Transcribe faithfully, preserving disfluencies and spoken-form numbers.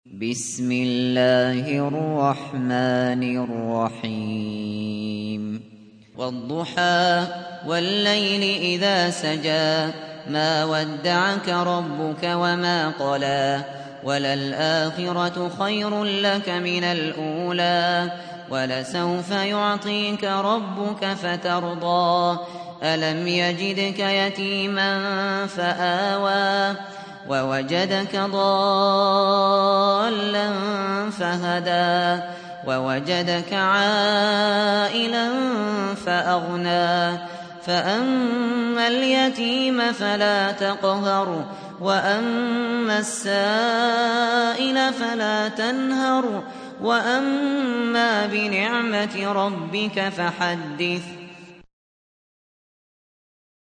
بسم الله الرحمن الرحيم والضحى والليل إذا سجى ما ودعك ربك وما قلى وللآخرة خير لك من الأولى ولسوف يعطيك ربك فترضى ألم يجدك يتيما فآوى ووجدك ضالا فهدى ووجدك عائلا فأغنى فأما اليتيم فلا تقهر وأما السائل فلا تنهر وأما بنعمة ربك فحدث